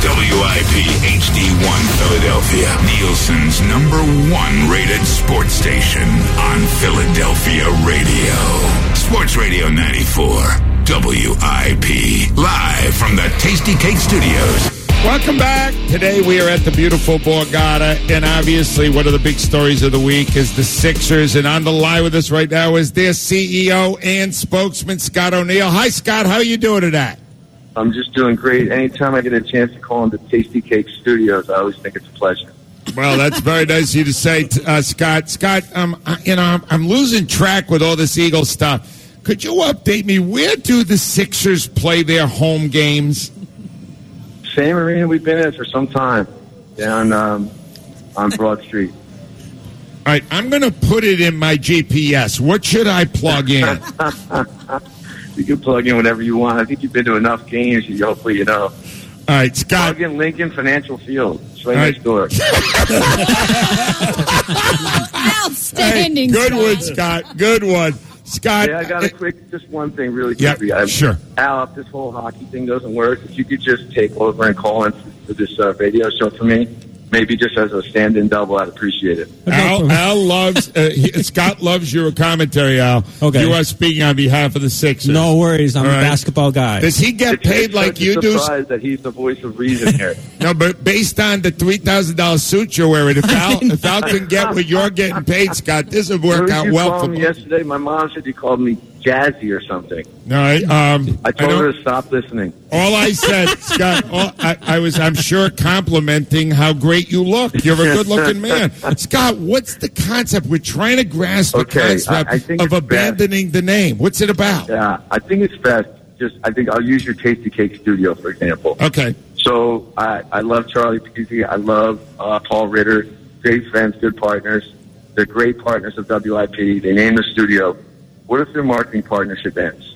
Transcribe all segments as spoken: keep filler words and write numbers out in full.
W I P H D one Philadelphia, Nielsen's number one rated sports station on Philadelphia radio. Sports Radio ninety-four, W I P, live from the Tasty Cake Studios. Welcome back. Today we are at the beautiful Borgata, and obviously one of the big stories of the week is the Sixers. And on the line with us right now is their C E O and spokesman, Scott O'Neill. Hi, Scott. How are you doing today? I'm just doing great. Anytime I get a chance to call into Tasty Cake Studios, I always think it's a pleasure. Well, that's very nice of you to say, uh, Scott. Scott, um, you know, I'm, I'm losing track with all this Eagle stuff. Could you update me? Where do the Sixers play their home games? Same arena we've been at for some time, down um, on Broad Street. All right, I'm going to put it in my G P S. What should I plug in? You can plug in whatever you want. I think you've been to enough games, you hopefully you know. All right, Scott. Plug in Lincoln Financial Field. It's right, right. next door. Outstanding. Hey, good Scott. one, Scott. Good one. Scott. Yeah, I got a quick, just one thing really yeah, quickly. I, sure. Al, if this whole hockey thing doesn't work, if you could just take over and call in for this uh, radio show for me, maybe just as a stand-in double, I'd appreciate it. Al, Al loves, uh, he, Scott loves your commentary, Al. Okay. You are speaking on behalf of the Sixers. No worries. I'm All a right. basketball guy. Does he get It's, paid it's like such you a do? surprise that he's the voice of reason here. No, but based on the three thousand dollars suit you're wearing, if Al, if Al can get what you're getting paid, Scott, this would work out you well call for me both. yesterday? My mom said you called me Jazzy or something. No, I, um, I told I her to stop listening. All I said, Scott, all, I, I was, I'm sure, complimenting how great you look. You're a good-looking man. Scott, what's the concept? We're trying to grasp Okay, the concept I- I think of it's abandoning the name. What's it about? Yeah, I think it's best. Just, I think I'll use your Tasty Cake Studio, for example. Okay. So I, I love Charlie Pizzi. I love uh, Paul Ritter. Great friends, good partners. They're great partners of W I P. They named the studio. What if their marketing partnership ends?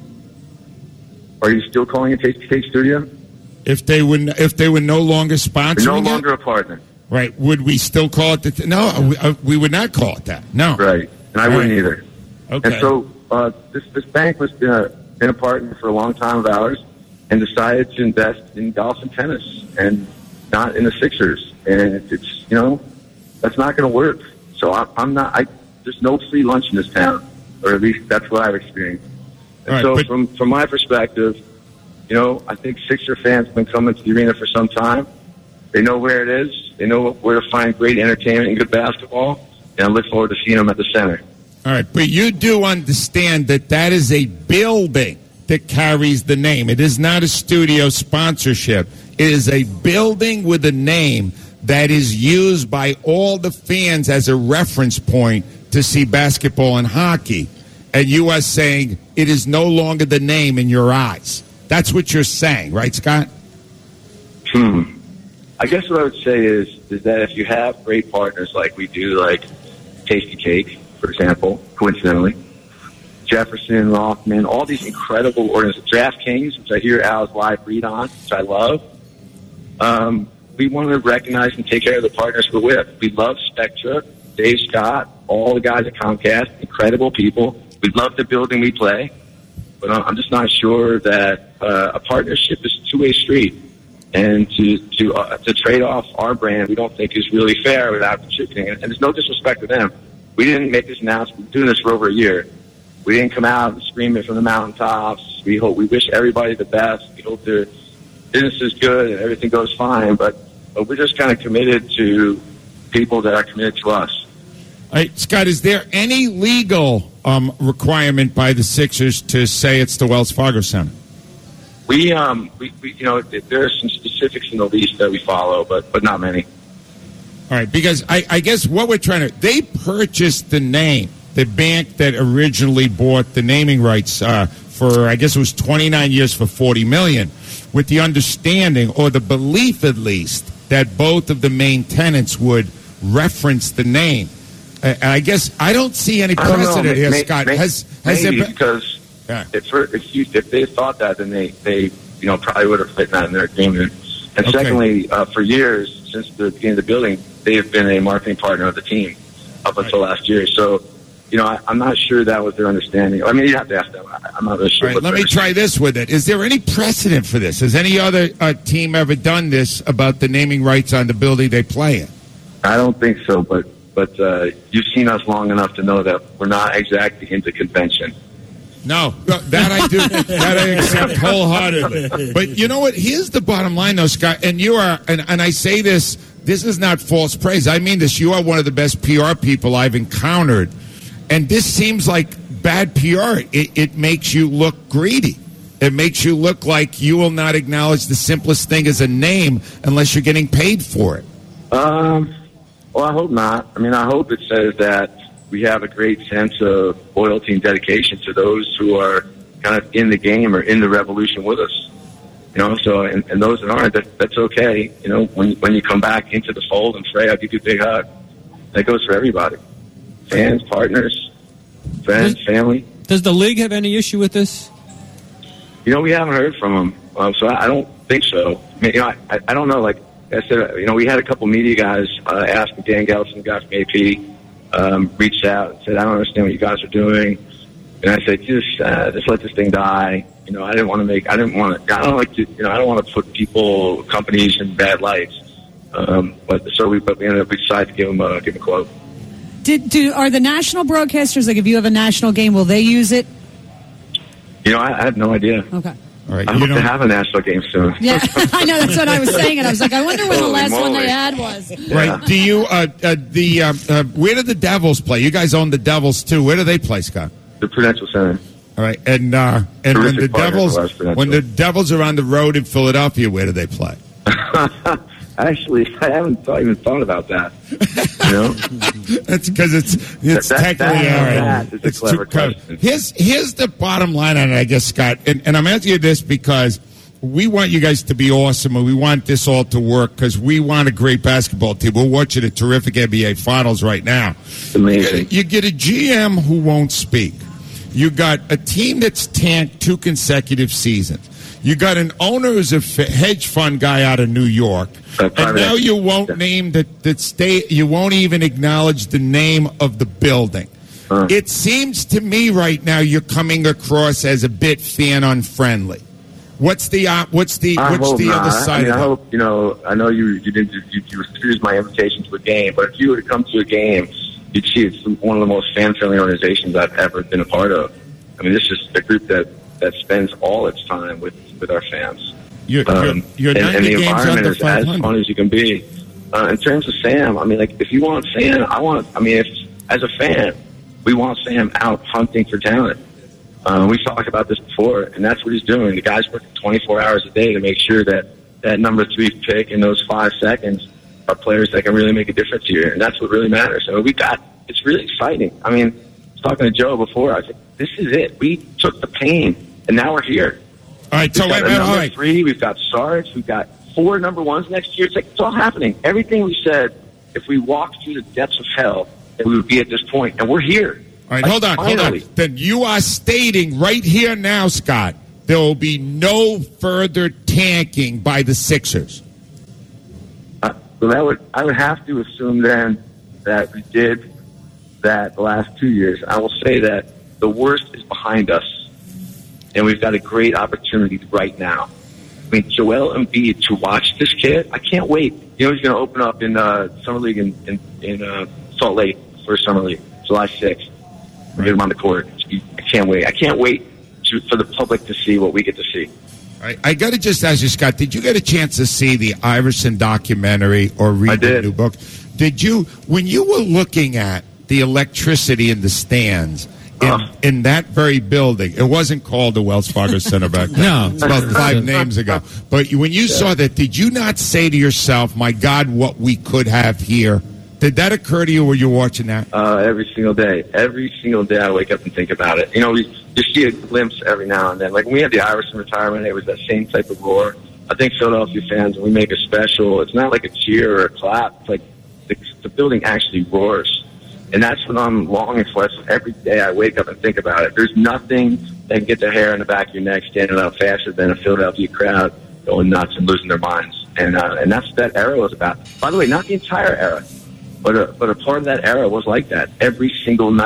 Are you still calling it Tasty Cake Studio? If they would, if they were no longer They're sponsoring no it, longer a partner. right? Would we still call it the? Th- no, we, uh, we would not call it that. No. Right. And I Right. wouldn't either. Okay. And so uh, this this bank was been a, been a partner for a long time of ours and decided to invest in golf and tennis and not in the Sixers. And it's, you know, that's not going to work. So I, I'm not, I, there's no free lunch in this town, or at least that's what I've experienced. And All right, so but- from, from my perspective, you know, I think Sixer fans have been coming to the arena for some time. They know where it is. They know where to find great entertainment and good basketball. And I look forward to seeing them at the center. All right, but you do understand that that is a building that carries the name. It is not a studio sponsorship. It is a building with a name that is used by all the fans as a reference point to see basketball and hockey. And you are saying it is no longer the name in your eyes. That's what you're saying, right, Scott? Hmm. I guess what I would say is is that if you have great partners like we do, like Tasty Cake, for example, coincidentally, Jefferson, Rothman, all these incredible organizations, DraftKings, which I hear Al's live read on, which I love. Um, we want to recognize and take care of the partners we're with. We love Spectra, Dave Scott, all the guys at Comcast, incredible people. We love the building we play, but I'm just not sure that uh, a partnership is a two-way street. And to to uh, to trade off our brand, we don't think is really fair without contributing. And, and there's no disrespect to them. We didn't make this announcement. We've been doing this for over a year. We didn't come out and scream it from the mountaintops. We hope we wish everybody the best. We hope their business is good and everything goes fine. But, but we're just kind of committed to people that are committed to us. All right, Scott, is there any legal um, requirement by the Sixers to say it's the Wells Fargo Center? We, um, we, we, you know, there are some specifics in the lease that we follow, but but not many. All right, because I, I guess what we're trying to, they purchased the name, the bank that originally bought the naming rights uh, for, I guess it was twenty-nine years for forty million dollars, with the understanding, or the belief at least, that both of the main tenants would reference the name. Uh, I guess I don't see any I don't know, precedent here, may, Scott. May, has has maybe there been, because yeah. if, for, if, you, if they thought that, then they, they you know probably would have written that in their agreement. And Okay. secondly, uh, for years since the beginning of the building, they have been a marketing partner of the team up until last year. So, you know, I, I'm not sure that was their understanding. I mean, you have to ask them. I, I'm not really sure. All right, let me try this with it. Is there any precedent for this? Has any other uh, team ever done this about the naming rights on the building they play in? I don't think so, but but uh, you've seen us long enough to know that we're not exactly into convention. No, that I do. That I accept wholeheartedly. But you know what? Here's the bottom line, though, Scott. And you are, and, and I say this, this is not false praise. I mean this. You are one of the best P R people I've encountered. And this seems like bad P R. It, it makes you look greedy. It makes you look like you will not acknowledge the simplest thing as a name unless you're getting paid for it. Um, well, I hope not. I mean, I hope it says that we have a great sense of loyalty and dedication to those who are kind of in the game or in the revolution with us. You know, so, and, and those that aren't, that, that's okay. You know, when, when you come back into the fold and Frey, I'll give you a big hug. That goes for everybody. Fans, partners, friends, does, family. Does the league have any issue with this? You know, we haven't heard from them, um, so I, I don't think so. I mean, you know, I, I don't know. Like I said, you know, we had a couple media guys uh, ask me. Dan Gellison, the guy from A P, um, reached out and said, "I don't understand what you guys are doing." And I said, "Just, uh, just let this thing die." You know, I didn't want to make. I didn't want to. I don't like to. You know, I don't want to put people, companies in bad lights. Um, but so we, but we ended up we decided to give them a give them a quote. Did, do are the national broadcasters, like if you have a national game, will they use it? You know, I, I have no idea. Okay. All right. I You hope don't to have a national game soon. Yeah, I know. That's what I was saying. And I was like, I wonder when the last Holy one moly. they had was. Right. Yeah. Do you, uh, uh, the, uh, uh, where do the Devils play? You guys own the Devils, too. Where do they play, Scott? The Prudential Center. All right. And, uh, and when Terrific the partner Devils, for us, Prudential. when the Devils are on the road in Philadelphia, where do they play? Actually, I haven't thought, even thought about that. You know? That's because it's, it's That- that- technically, that- all right. that is a It's too clever clever. question. Here's, here's the bottom line on it, I guess, Scott. And, and I'm asking you this because we want you guys to be awesome, and we want this all to work because we want a great basketball team. We're watching a terrific N B A Finals right now. Amazing. You get a G M who won't speak. You got a team that's tanked two consecutive seasons. You got an owner who's a f- hedge fund guy out of New York, Uh, and private now equity. you won't Yeah. name the, the state. You won't even acknowledge the name of the building. Uh. It seems to me right now you're coming across as a bit fan unfriendly. What's the uh, what's the I what's hope the not. other I side mean, I of it? hope, you know, I know you you didn't you, you refused my invitation to a game, but if you were to come to a game, you'd see it's one of the most fan-friendly organizations I've ever been a part of. I mean, this is a group that, that spends all its time with, with our fans. You're, Um, you're, you're and, and the ninety games environment under is as five fun hundred. as you can be. Uh, in terms of Sam, I mean, like, if you want Sam, I want, I mean, if, as a fan, we want Sam out hunting for talent. Uh, we've talked about this before, and that's what he's doing. The guy's working twenty-four hours a day to make sure that that number three pick in those five seconds are players that can really make a difference here, and that's what really matters. So we got, it's really exciting. I mean, I was talking to Joe before. I said, this is it. We took the pain, and now we're here. All right, so We've wait, got a wait, number all right. three. We've got Sarge. We've got four number ones next year. It's like it's all happening. Everything we said, if we walked through the depths of hell, that we would be at this point, and we're here. All right, Like, hold on, finally. hold on. Then you are stating right here now, Scott, there will be no further tanking by the Sixers. Uh, so that would I would have to assume then that we did that the last two years. I will say that the worst is behind us, and we've got a great opportunity right now. I mean, Joel Embiid, to watch this kid, I can't wait. You know, he's going to open up in uh, Summer League in, in, in uh, Salt Lake for Summer League, July sixth. We're get him on the court. I can't wait. I can't wait to, for the public to see what we get to see. All right, I got to just ask you, Scott, did you get a chance to see the Iverson documentary or read I the did. new book? Did you, when you were looking at the electricity in the stands, in, Uh. in that very building, it wasn't called the Wells Fargo Center back then. No. It's about five names ago. But when you saw that, did you not say to yourself, my God, what we could have here? Did that occur to you when you were watching that? Uh, every single day. Every single day I wake up and think about it. You know, we you see a glimpse every now and then. Like when we had the Iverson retirement, it was that same type of roar. I think Philadelphia fans, when we make a special, it's not like a cheer or a clap. It's like the, the building actually roars. And that's what I'm longing for. That's every day I wake up and think about it. There's nothing that can get the hair in the back of your neck standing out faster than a Philadelphia crowd going nuts and losing their minds. And uh, and that's what that era was about. By the way, not the entire era. But a, but a part of that era was like that every single night.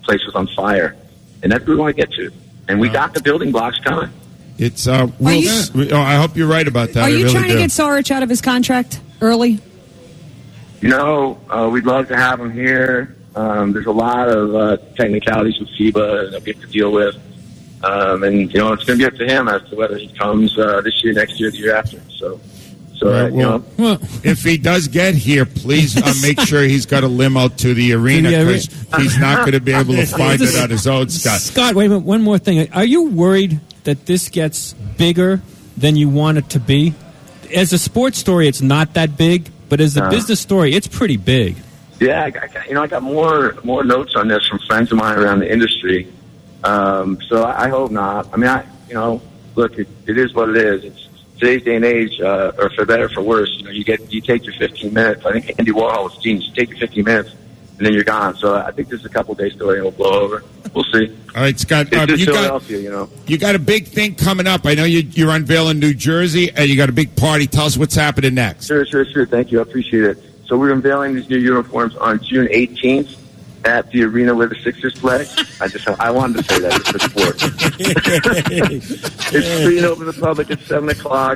place was on fire. And that's what we want to get to. And we got the building blocks coming. It's. Uh, we'll, you, oh, I hope you're right about that. Are I you really trying do. to get Sarich out of his contract early? You know, uh, we'd love to have him here. Um, there's a lot of uh, technicalities with FIBA that we have to deal with. Um, and, you know, it's going to be up to him as to whether he comes uh, this year, next year, the year after. So, so uh, Right, you well, know. Well, if he does get here, please uh, make sure he's got a limo to the arena Yeah, because he's not going to be able to find it on his own, Scott. Scott, wait a minute. One more thing. Are you worried that this gets bigger than you want it to be? As a sports story, it's not that big, but as a Uh. business story, it's pretty big. Yeah, I got, you know, I got more more notes on this from friends of mine around the industry. Um, so I, I hope not. I mean, I, you know, look, it, it is what it is. It's today's day and age, uh, or for better or for worse. You know, you get you take your fifteen minutes. I think Andy Warhol was genius. You take your fifteen minutes, and then you're gone. So I think this is a couple days story, and we'll blow over. We'll see. All right, Scott. It's Uh, just you got Philadelphia, you know. you got a big thing coming up. I know you, you're unveiling New Jersey, and you got a big party. Tell us what's happening next. Sure, sure, sure. Thank you. I appreciate it. So we're unveiling these new uniforms on June eighteenth at the arena where the Sixers play. I just I wanted to say that just for sport. It's free and open to the public at seven o'clock.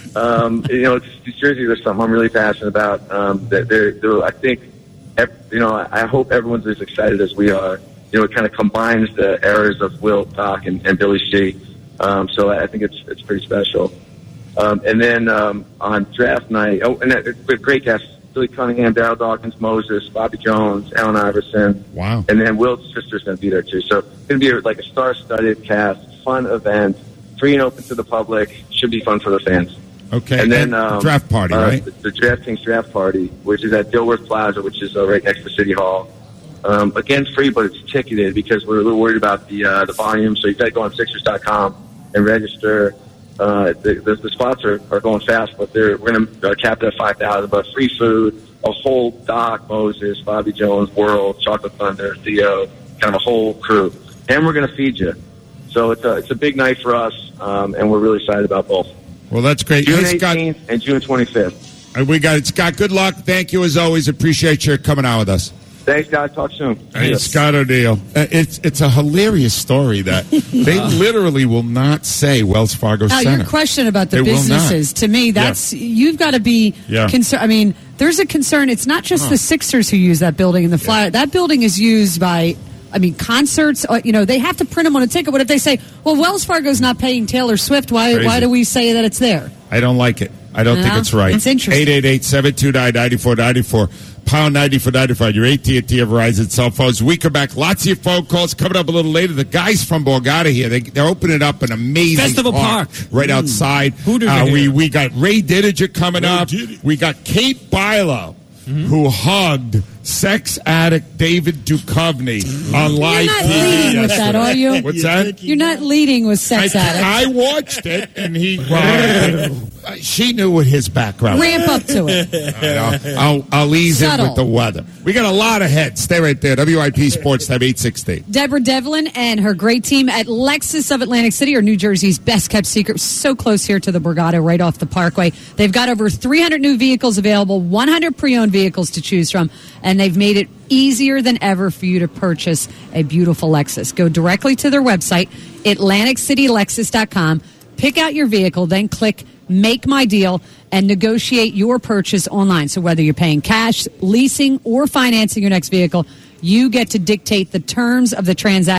Um, you know, it's, New Jersey. There's something I'm really passionate about. Um, that they're, they're, I think, ev- you know, I hope everyone's as excited as we are. You know, it kind of combines the eras of Wilt, Doc, and, and Billy C. Um, so I think it's it's pretty special. Um, and then um, on draft night, oh, and that, we have great guests. Billy Cunningham, Daryl Dawkins, Moses, Bobby Jones, Allen Iverson. Wow. And then Wilt's sister's going to be there, too. So it's going to be like a star-studded cast, fun event, free and open to the public. Should be fun for the fans. Okay. And then and um, draft party, uh, right? The, the DraftKings draft party, which is at Dilworth Plaza, which is uh, right next to City Hall. Um, again, free, but it's ticketed because we're a little worried about the uh, the volume. So you've got to go on Sixers dot com and register. Uh, the, the, the spots are, are going fast, but they're, we're going to uh, cap it at five thousand. But free food, a whole Doc, Moses, Bobby Jones, World, Chocolate Thunder, Theo, kind of a whole crew, and we're going to feed you. So it's a it's a big night for us, um, and we're really excited about both. Well, that's great. June Hey, Scott, eighteenth and June twenty-fifth. uh, we got it. Scott, good luck. Thank you as always. Appreciate you coming out with us. Thanks, guys. Talk soon. Hey, Scott O'Neill. Uh, it's it's a hilarious story that they literally will not say Wells Fargo Now, Center. your question about the They will businesses, not. to me, that's you've got to be Yeah. concerned. I mean, there's a concern. It's not just Huh. the Sixers who use that building in the flyer. That building is used by, I mean, concerts. uh, You know, they have to print them on a ticket. But if they say, well, Wells Fargo's not paying Taylor Swift, why Crazy. why do we say that it's there? I don't like it. I don't No, think it's right. it's interesting. eight eight eight, seven two nine, nine four nine four. Pound ninety for ninety-five. Your A T and T or Verizon cell phones. We come back. Lots of your phone calls coming up a little later. The guys from Borgata here, they, they're opening up an amazing Festival Park. right outside. Hooters Uh, are we here. we got Ray Didiger coming Ray up. Didiger. We got Kate Bilo, who hugged sex addict David Duchovny on live You're not T V leading with that, yesterday. are you? What's that? You're not leading with sex I, addicts. I watched it, and he. Well, she knew what his background was. Ramp up to it. I'll, I'll, I'll ease in Subtle. with the weather. We got a lot ahead. Stay right there. W I P Sports Time eight sixty. Deborah Devlin and her great team at Lexus of Atlantic City are New Jersey's best kept secret. So close here to the Borgata, right off the Parkway. They've got over three hundred new vehicles available, one hundred pre-owned vehicles to choose from, and they've made it easier than ever for you to purchase a beautiful Lexus. Go directly to their website, Atlantic City Lexus dot com, pick out your vehicle, then click Make My Deal, and negotiate your purchase online. So whether you're paying cash, leasing, or financing your next vehicle, you get to dictate the terms of the transaction.